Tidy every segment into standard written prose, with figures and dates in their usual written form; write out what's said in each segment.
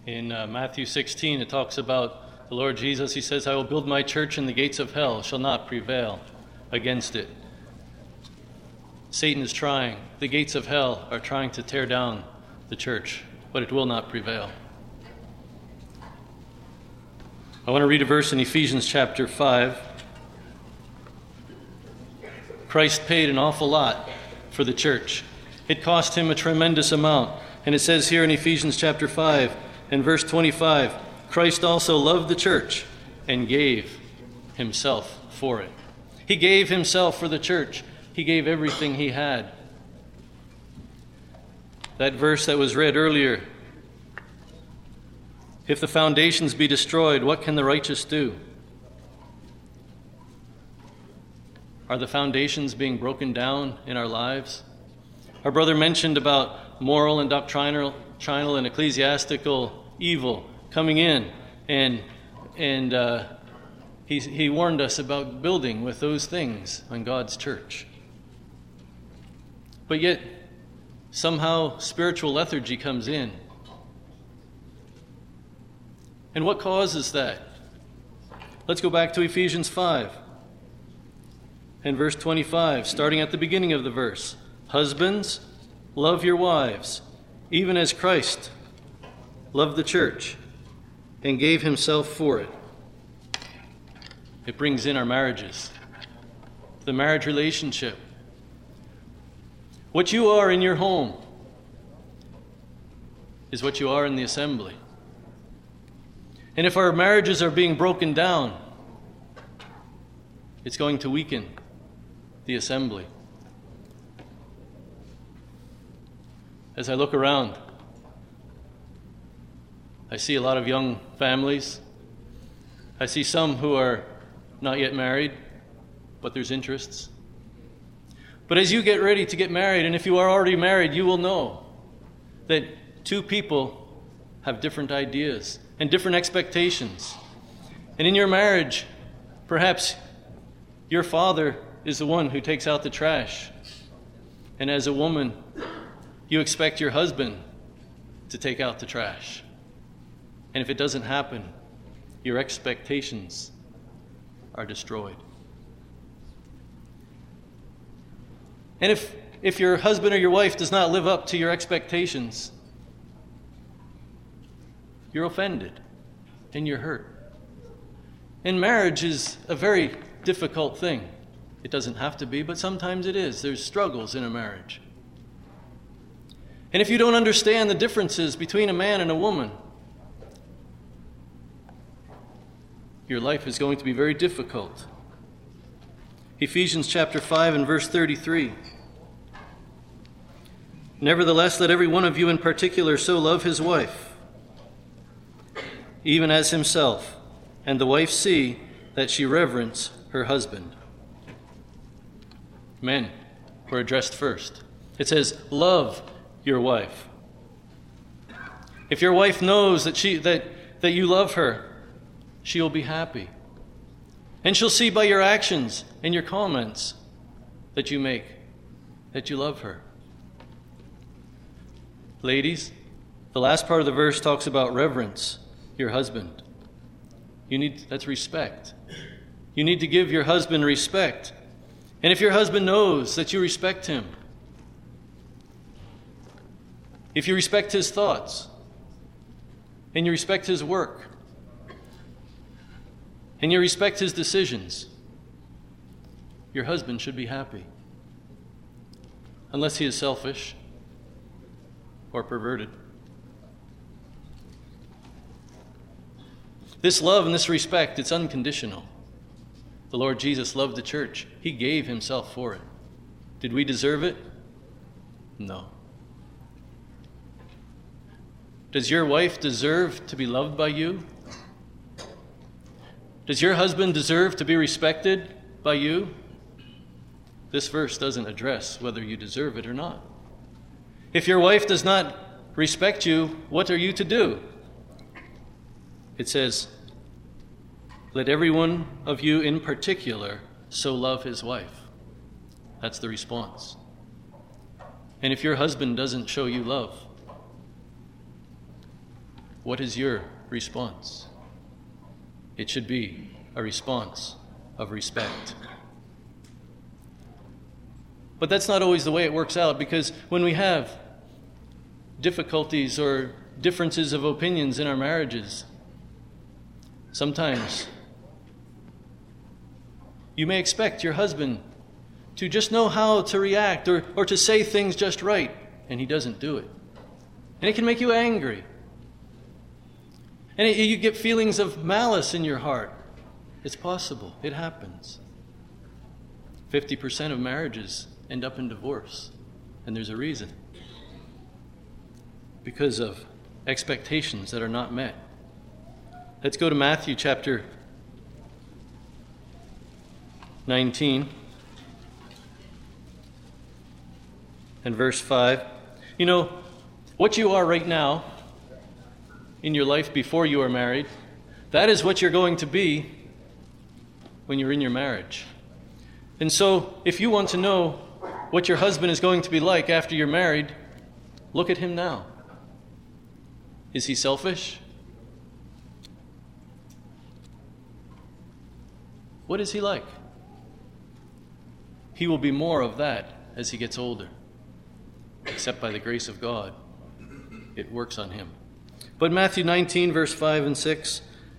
In Matthew 16, it talks about the Lord Jesus. He says, I will build my church, and the gates of hell shall not prevail against it. Satan is trying. The gates of hell are trying to tear down the church, but it will not prevail. I want to read a verse in Ephesians chapter 5. Christ paid an awful lot for the church. It cost him a tremendous amount. And it says here in Ephesians chapter 5 and verse 25, Christ also loved the church and gave himself for it. He gave himself for the church. He gave everything he had. That verse that was read earlier, if the foundations be destroyed, what can the righteous do? Are the foundations being broken down in our lives? Our brother mentioned about moral and doctrinal and ecclesiastical evil coming in, and he warned us about building with those things on God's church. But yet, somehow spiritual lethargy comes in. And what causes that? Let's go back to Ephesians 5 and verse 25, starting at the beginning of the verse. Husbands, love your wives, even as Christ loved the church and gave himself for it. It brings in our marriages, the marriage relationship. What you are in your home is what you are in the assembly. And if our marriages are being broken down, it's going to weaken the assembly. As I look around, I see a lot of young families. I see some who are not yet married, but there's interests. But as you get ready to get married, and if you are already married, you will know that two people have different ideas and different expectations. And in your marriage, perhaps your father is the one who takes out the trash. And as a woman, you expect your husband to take out the trash. And if it doesn't happen, your expectations are destroyed. And if your husband or your wife does not live up to your expectations, you're offended and you're hurt. And marriage is a very difficult thing. It doesn't have to be, but sometimes it is. There's struggles in a marriage. And if you don't understand the differences between a man and a woman, your life is going to be very difficult. Ephesians chapter 5 and verse 33. Nevertheless, let every one of you in particular so love his wife, even as himself, and the wife see that she reverence her husband. Men were addressed first. It says, love your wife. If your wife knows that you love her, she will be happy. And she'll see by your actions and your comments that you make that you love her. Ladies, the last part of the verse talks about reverence your husband. That's respect. You need to give your husband respect. And if your husband knows that you respect him, if you respect his thoughts, and you respect his work, and you respect his decisions, your husband should be happy. Unless he is selfish or perverted. This love and this respect, it's unconditional. The Lord Jesus loved the church. He gave himself for it. Did we deserve it? No. Does your wife deserve to be loved by you? Does your husband deserve to be respected by you? This verse doesn't address whether you deserve it or not. If your wife does not respect you, what are you to do? It says, let every one of you in particular so love his wife. That's the response. And if your husband doesn't show you love, what is your response? It should be a response of respect. But that's not always the way it works out, because when we have difficulties or differences of opinions in our marriages, sometimes you may expect your husband to just know how to react or to say things just right, and he doesn't do it. And it can make you angry. And you get feelings of malice in your heart. It's possible. It happens. 50% of marriages end up in divorce, and there's a reason. Because of expectations that are not met. Let's go to Matthew chapter 19 and verse 5. You know, what you are right now in your life before you are married, that is what you're going to be when you're in your marriage. And so, if you want to know what your husband is going to be like after you're married, look at him now. Is he selfish? What is he like? He will be more of that as he gets older. Except by the grace of God, it works on him. But Matthew 19, verse 5 and 6,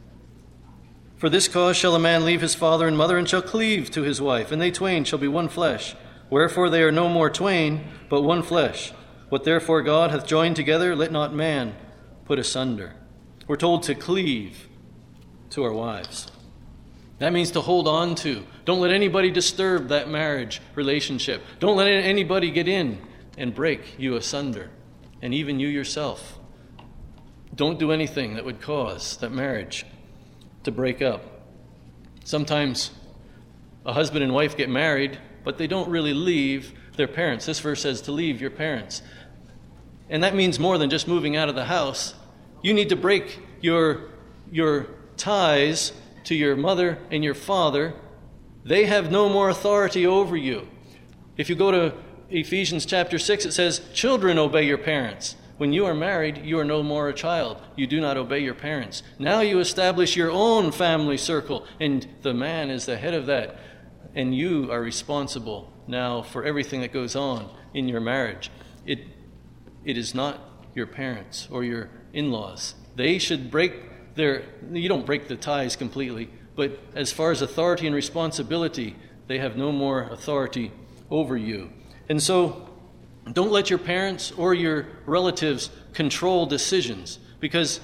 "For this cause shall a man leave his father and mother, and shall cleave to his wife, and they twain shall be one flesh. Wherefore they are no more twain, but one flesh. What therefore God hath joined together, let not man put asunder." We're told to cleave to our wives. That means to hold on to. Don't let anybody disturb that marriage relationship. Don't let anybody get in and break you asunder. And even you yourself. Don't do anything that would cause that marriage to break up. Sometimes a husband and wife get married, but they don't really leave their parents. This verse says to leave your parents. And that means more than just moving out of the house. You need to break your ties to your mother and your father. They have no more authority over you. If you go to Ephesians chapter 6, it says, "Children, obey your parents." When you are married, you are no more a child. You do not obey your parents. Now you establish your own family circle, and the man is the head of that. And you are responsible now for everything that goes on in your marriage. It is not your parents or your in-laws. They should you don't break the ties completely, but as far as authority and responsibility, they have no more authority over you. And so, don't let your parents or your relatives control decisions, because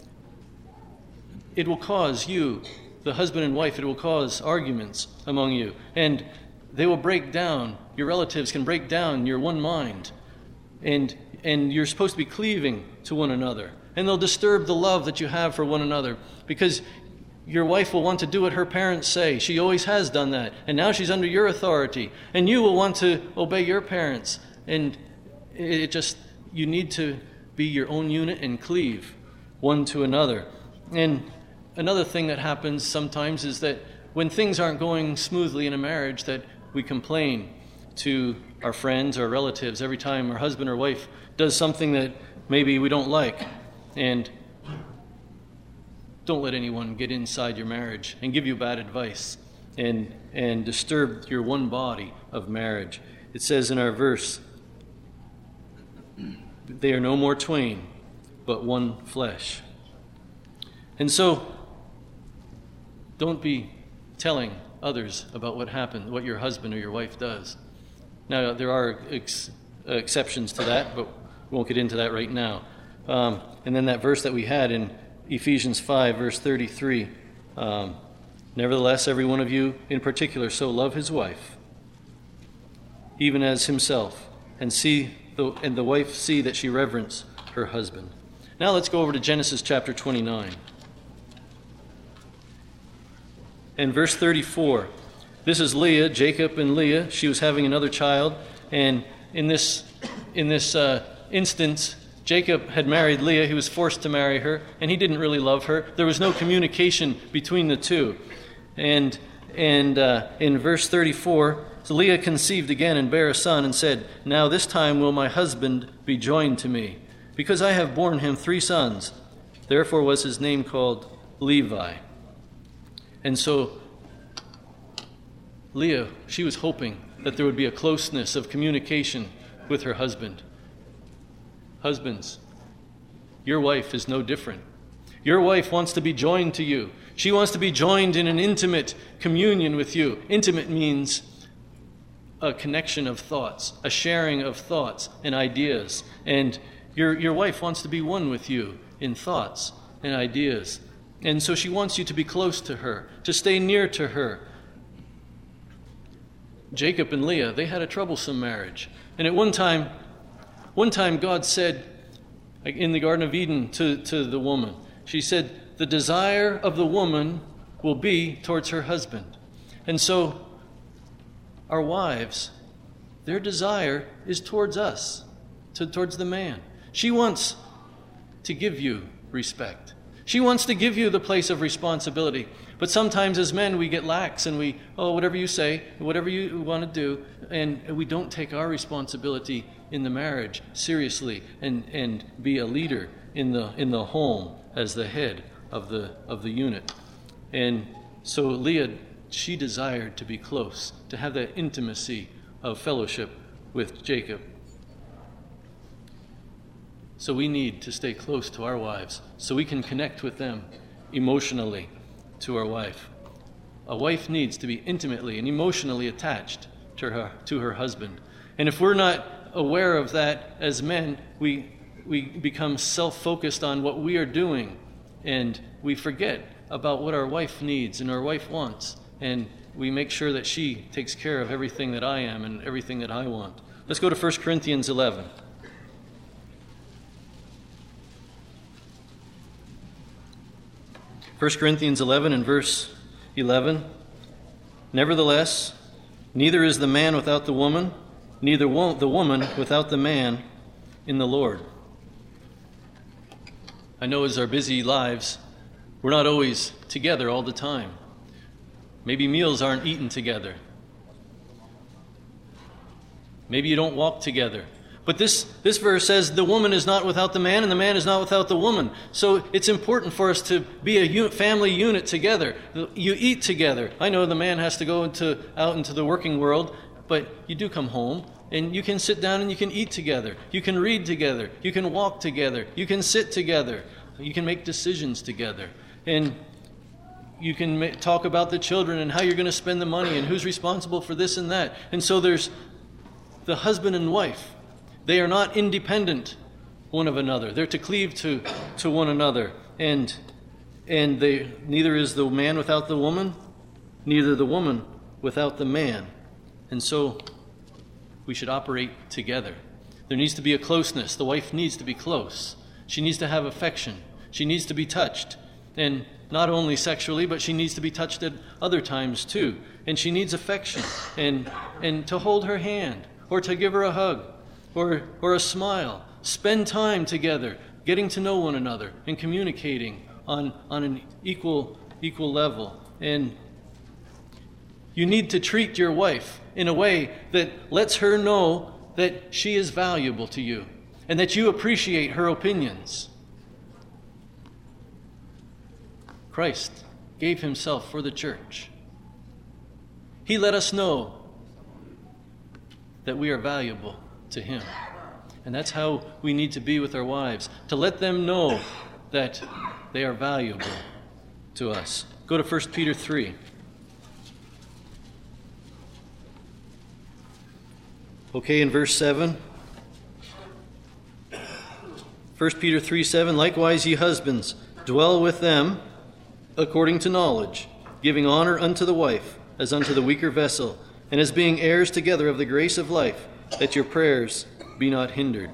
it will cause you, the husband and wife, it will cause arguments among you. And they will break down, your relatives can break down your one mind. And you're supposed to be cleaving to one another. And they'll disturb the love that you have for one another, because your wife will want to do what her parents say. She always has done that. And now she's under your authority. And you will want to obey your parents. And you need to be your own unit and cleave one to another. And another thing that happens sometimes is that when things aren't going smoothly in a marriage, that we complain to our friends or relatives every time our husband or wife does something that maybe we don't like. And don't let anyone get inside your marriage and give you bad advice and disturb your one body of marriage. It says in our verse, "They are no more twain, but one flesh." And so, don't be telling others about what happened, what your husband or your wife does. Now, there are exceptions to that, but we won't get into that right now. And then that verse that we had in Ephesians 5, verse 33, "Nevertheless, every one of you in particular so love his wife, even as himself, and the wife see that she reverence her husband." Now let's go over to Genesis chapter 29. And verse 34, this is Leah, Jacob and Leah. She was having another child, and in this instance, Jacob had married Leah. He was forced to marry her, and he didn't really love her. There was no communication between the two. And in verse 34, so Leah conceived again and bare a son, and said, "Now this time will my husband be joined to me, because I have borne him 3 sons." Therefore was his name called Levi. And so Leah, she was hoping that there would be a closeness of communication with her husband. Husbands, your wife is no different. Your wife wants to be joined to you. She wants to be joined in an intimate communion with you. Intimate means a connection of thoughts, a sharing of thoughts and ideas. And your wife wants to be one with you in thoughts and ideas. And so she wants you to be close to her, to stay near to her. Jacob and Leah, they had a troublesome marriage. And at one time God said in the Garden of Eden to the woman, she said, the desire of the woman will be towards her husband. And so our wives, their desire is towards us, towards the man. She wants to give you respect. She wants to give you the place of responsibility. But sometimes as men, we get lax and whatever you say, whatever you want to do, and we don't take our responsibility in the marriage seriously and be a leader in the home as the head of the unit. And so Leah, she desired to be close, to have that intimacy of fellowship with Jacob. So we need to stay close to our wives so we can connect with them emotionally to our wife. A wife needs to be intimately and emotionally attached to her husband. And if we're not aware of that as men, we become self-focused on what we are doing, and we forget about what our wife needs and our wife wants, and we make sure that she takes care of everything that I am and everything that I want. Let's go to 1 Corinthians 11. 1 Corinthians 11 and verse 11. Nevertheless, neither is the man without the woman, neither the woman without the man in the Lord. I know as our busy lives, we're not always together all the time. Maybe meals aren't eaten together. Maybe you don't walk together. But this verse says the woman is not without the man and the man is not without the woman. So it's important for us to be a family unit together. You eat together. I know the man has to go out into the working world, but you do come home and you can sit down and you can eat together. You can read together. You can walk together. You can sit together. You can make decisions together. And you can talk about the children and how you're going to spend the money and who's responsible for this and that. And so there's the husband and wife. They are not independent one of another. They're to cleave to one another. And neither is the man without the woman, neither the woman without the man. And so we should operate together. There needs to be a closeness. The wife needs to be close. She needs to have affection. She needs to be touched. And not only sexually, but she needs to be touched at other times too. And she needs affection and to hold her hand or to give her a hug or a smile. Spend time together, getting to know one another and communicating on an equal level. And you need to treat your wife in a way that lets her know that she is valuable to you and that you appreciate her opinions. Christ gave himself for the church. He let us know that we are valuable to him. And that's how we need to be with our wives, to let them know that they are valuable to us. Go to 1 Peter 3. Okay, in verse 7. 1 Peter 3:7, likewise ye husbands, dwell with them according to knowledge, giving honor unto the wife as unto the weaker vessel, and as being heirs together of the grace of life, that your prayers be not hindered.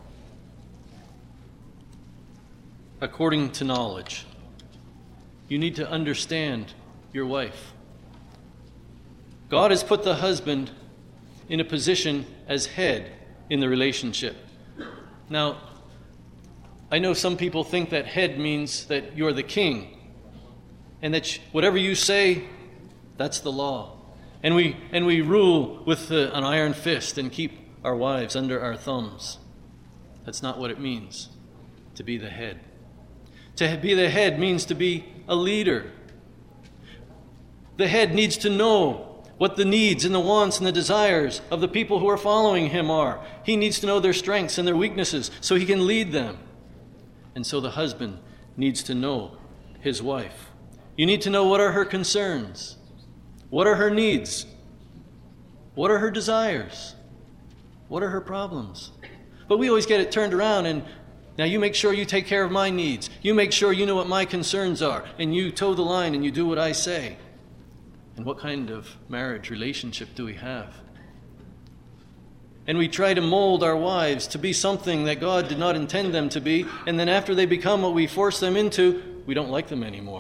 According to knowledge. You need to understand your wife. God has put the husband in a position as head in the relationship. Now, I know some people think that head means that you're the king, and that whatever you say, that's the law. And we rule with an iron fist and keep our wives under our thumbs. That's not what it means to be the head. To be the head means to be a leader. The head needs to know what the needs and the wants and the desires of the people who are following him are. He needs to know their strengths and their weaknesses so he can lead them. And so the husband needs to know his wife. You need to know what are her concerns, what are her needs, what are her desires, what are her problems. But we always get it turned around and now you make sure you take care of my needs. You make sure you know what my concerns are and you toe the line and you do what I say. And what kind of marriage relationship do we have? And we try to mold our wives to be something that God did not intend them to be, and then after they become what we force them into, we don't like them anymore.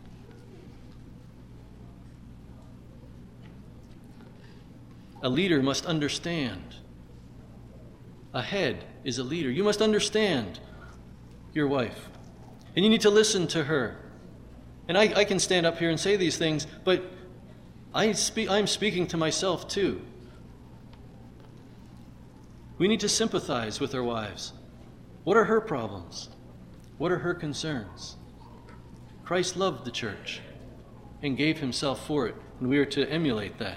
A leader must understand. A head is a leader. You must understand your wife. And you need to listen to her. And I can stand up here and say these things, but I'm speaking to myself too. We need to sympathize with our wives. What are her problems? What are her concerns? Christ loved the church and gave himself for it, and we are to emulate that.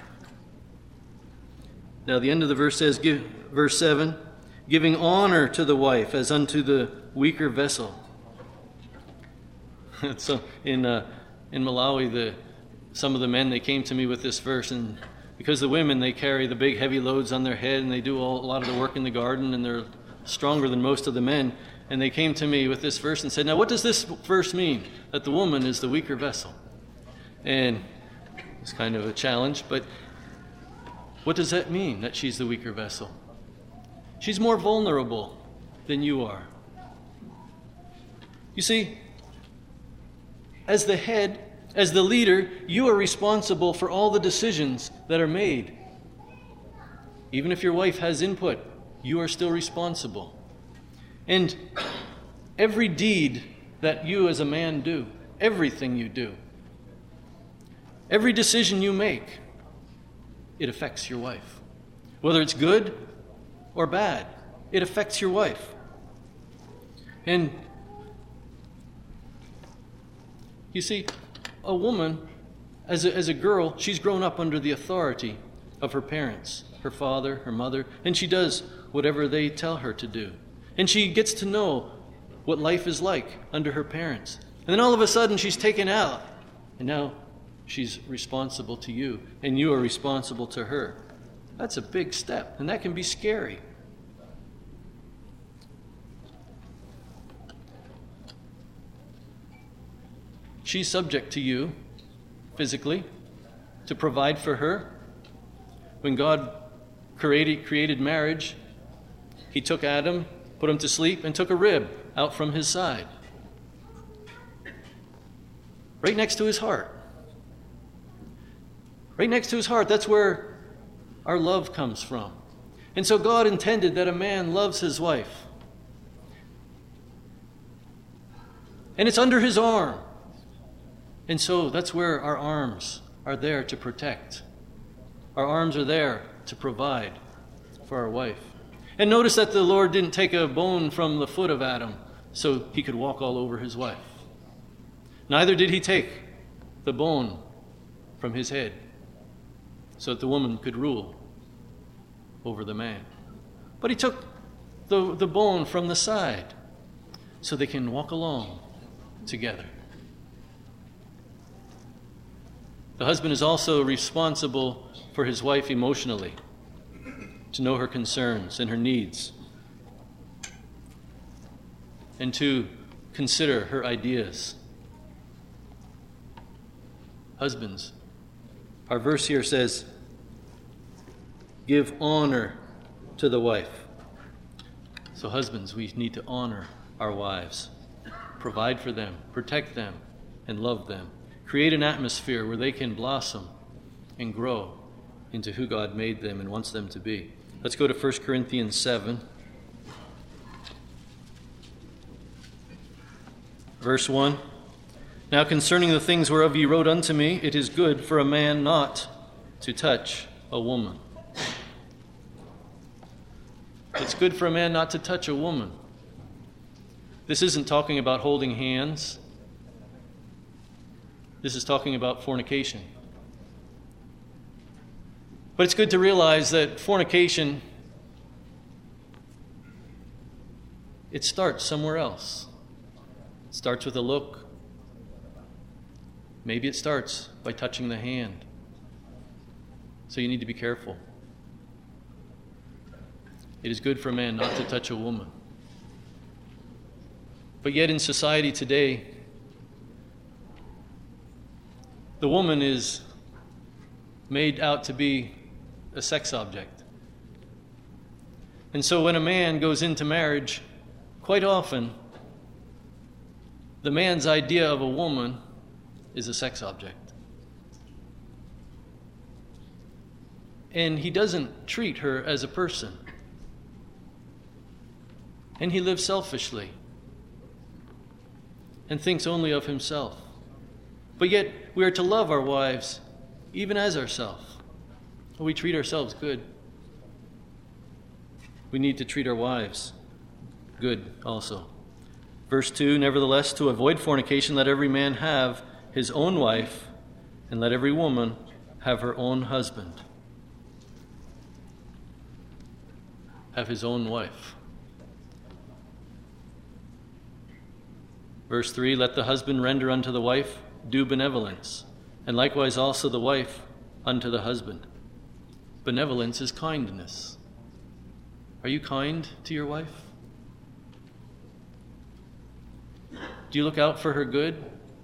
Now the end of the verse says, verse 7, giving honor to the wife as unto the weaker vessel. So in Malawi, some of the men, they came to me with this verse, and because the women, they carry the big heavy loads on their head and they do a lot of the work in the garden and they're stronger than most of the men, and they came to me with this verse and said, now what does this verse mean, that the woman is the weaker vessel? And it's kind of a challenge, but what does that mean, that she's the weaker vessel? She's more vulnerable than you are. You see, as the head, as the leader, you are responsible for all the decisions that are made. Even if your wife has input, you are still responsible. And every deed that you as a man do, everything you do, every decision you make, it affects your wife. Whether it's good or bad, it affects your wife. And you see, a woman, as a girl, she's grown up under the authority of her parents, her father, her mother, and she does whatever they tell her to do. And she gets to know what life is like under her parents. And then all of a sudden she's taken out, and now she's responsible to you, and you are responsible to her. That's a big step, and that can be scary. She's subject to you physically to provide for her. When God created marriage, he took Adam, put him to sleep, and took a rib out from his side, right next to his heart. Right next to his heart, that's where our love comes from. And so God intended that a man loves his wife. And it's under his arm. And so that's where our arms are there to protect. Our arms are there to provide for our wife. And notice that the Lord didn't take a bone from the foot of Adam so he could walk all over his wife. Neither did he take the bone from his head so that the woman could rule over the man. But he took the bone from the side so they can walk along together. The husband is also responsible for his wife emotionally, to know her concerns and her needs, and to consider her ideas. Husbands, our verse here says, give honor to the wife. So husbands, we need to honor our wives, provide for them, protect them, and love them. Create an atmosphere where they can blossom and grow into who God made them and wants them to be. Let's go to 1 Corinthians 7. Verse 1. Now concerning the things whereof ye wrote unto me, it is good for a man not to touch a woman. It's good for a man not to touch a woman. This isn't talking about holding hands. This is talking about fornication. But it's good to realize that fornication, it starts somewhere else. It starts with a look. Maybe it starts by touching the hand. So you need to be careful. It is good for a man not to touch a woman. But yet in society today, the woman is made out to be a sex object. And so when a man goes into marriage, quite often, the man's idea of a woman is a sex object. And he doesn't treat her as a person. And he lives selfishly and thinks only of himself. But yet we are to love our wives even as ourselves. We treat ourselves good. We need to treat our wives good also. Verse 2, nevertheless, to avoid fornication, let every man have his own wife, and let every woman have her own husband. Have his own wife. Verse 3, let the husband render unto the wife due benevolence, and likewise also the wife unto the husband. Benevolence is kindness. Are you kind to your wife? Do you look out for her good?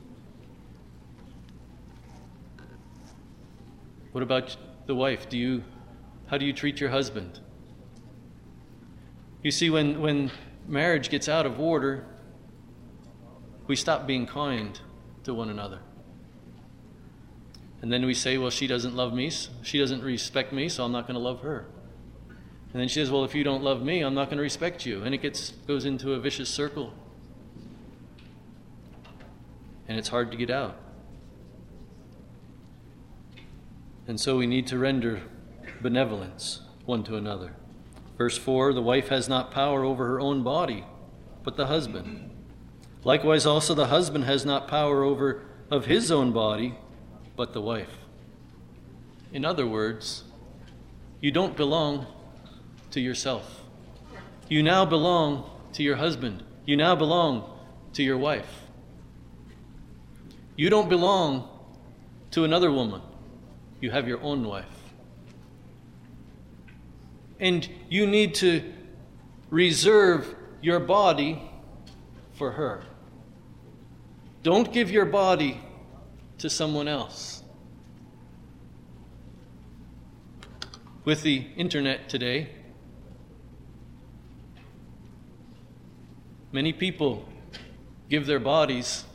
What about the wife? How do you treat your husband? You see, when marriage gets out of order, we stop being kind to one another. And then we say, well, she doesn't love me, she doesn't respect me, so I'm not going to love her. And then she says, well, if you don't love me, I'm not going to respect you. And it goes into a vicious circle. And it's hard to get out. And so we need to render benevolence one to another. Verse 4, the wife has not power over her own body, but the husband. Likewise also the husband has not power over of his own body, but the wife. In other words, you don't belong to yourself. You now belong to your husband. You now belong to your wife. You don't belong to another woman. You have your own wife. And you need to reserve your body for her. Don't give your body to someone else. With the internet today, many people give their bodies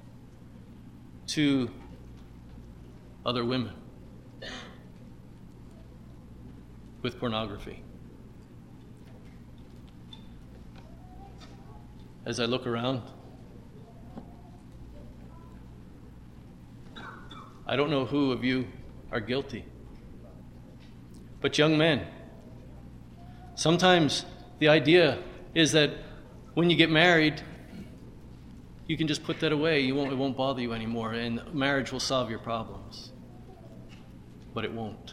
to other women with pornography. As I look around, I don't know who of you are guilty. But young men, sometimes the idea is that when you get married, you can just put that away. It won't bother you anymore, and marriage will solve your problems. But it won't.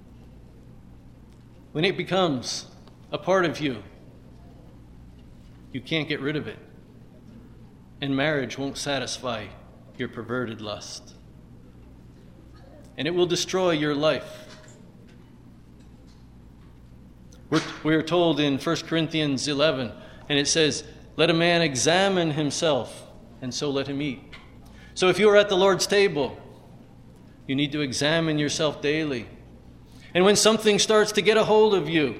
When it becomes a part of you, you can't get rid of it. And marriage won't satisfy your perverted lust. And it will destroy your life. We are told in 1 Corinthians 11, and it says, let a man examine himself, and so let him eat. So if you are at the Lord's table, you need to examine yourself daily. And when something starts to get a hold of you,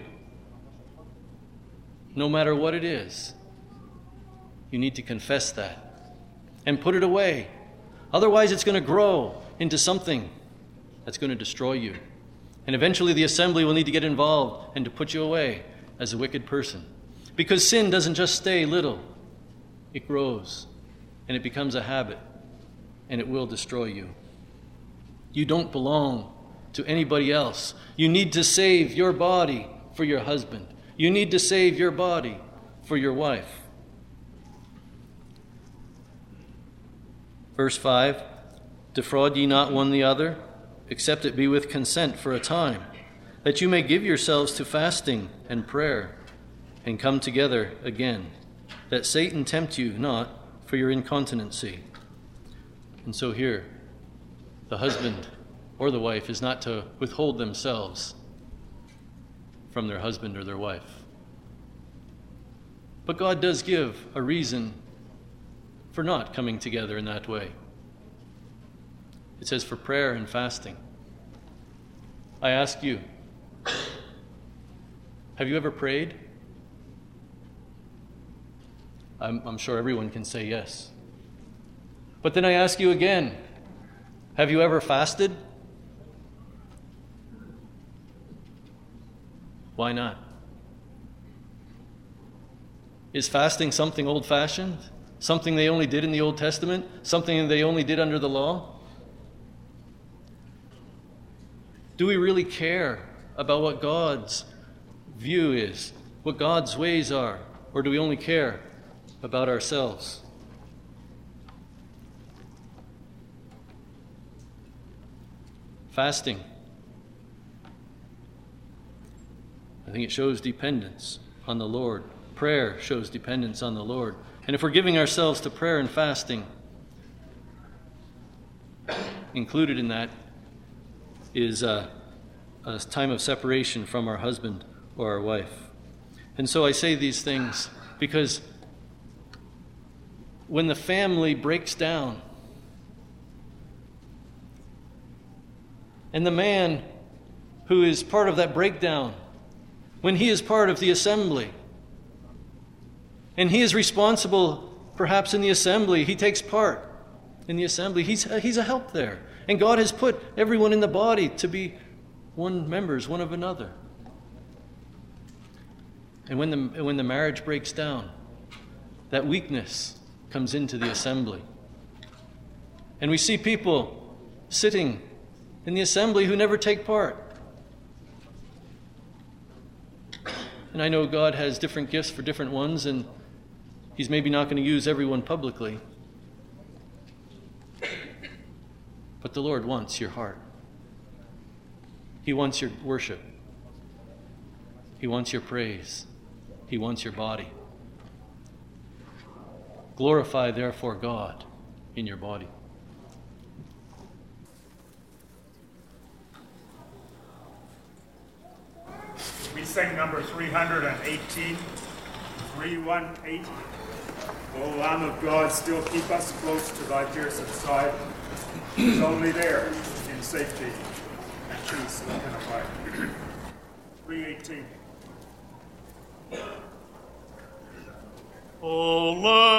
no matter what it is, you need to confess that and put it away. Otherwise, it's going to grow into something that's going to destroy you. And eventually the assembly will need to get involved and to put you away as a wicked person. Because sin doesn't just stay little. It grows and it becomes a habit, and it will destroy you. You don't belong to anybody else. You need to save your body for your husband. You need to save your body for your wife. Verse 5, defraud ye not one the other, except it be with consent for a time, that you may give yourselves to fasting and prayer, and come together again, that Satan tempt you not for your incontinency. And so here, the husband or the wife is not to withhold themselves from their husband or their wife. But God does give a reason for not coming together in that way. It says for prayer and fasting. I ask you, have you ever prayed? I'm sure everyone can say yes. But then I ask you again, have you ever fasted? Why not? Is fasting something old-fashioned? Something they only did in the Old Testament? Something they only did under the law? Do we really care about what God's view is, what God's ways are, or do we only care about ourselves? Fasting, I think it shows dependence on the Lord. Prayer shows dependence on the Lord. And if we're giving ourselves to prayer and fasting, included in that is a time of separation from our husband or our wife. And so I say these things because when the family breaks down, and the man who is part of that breakdown, when he is part of the assembly, and he is responsible perhaps in the assembly, he takes part in the assembly, he's a help there. And God has put everyone in the body to be members one of another. And when the marriage breaks down, that weakness comes into the assembly. And we see people sitting in the assembly who never take part. And I know God has different gifts for different ones, and He's maybe not going to use everyone publicly. But the Lord wants your heart. He wants your worship. He wants your praise. He wants your body. Glorify, therefore, God in your body. We sing number 318, 318. O Lamb of God, still keep us close to thy pierced side. It's only there in safety and peace we can abide. 318. O Lamb